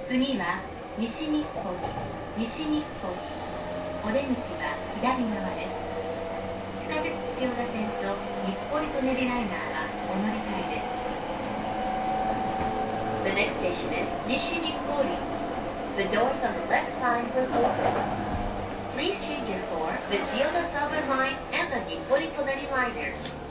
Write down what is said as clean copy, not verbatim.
次は西日暮里、西日暮里。お出口は左側です。地下鉄千代田線と日暮里舎人ライナーはお乗り換えです。The next station is Nishinikkori. The doors on the left side will open. Please change it for the Chiyoda Southern Line and the Nippori Tonari Liner.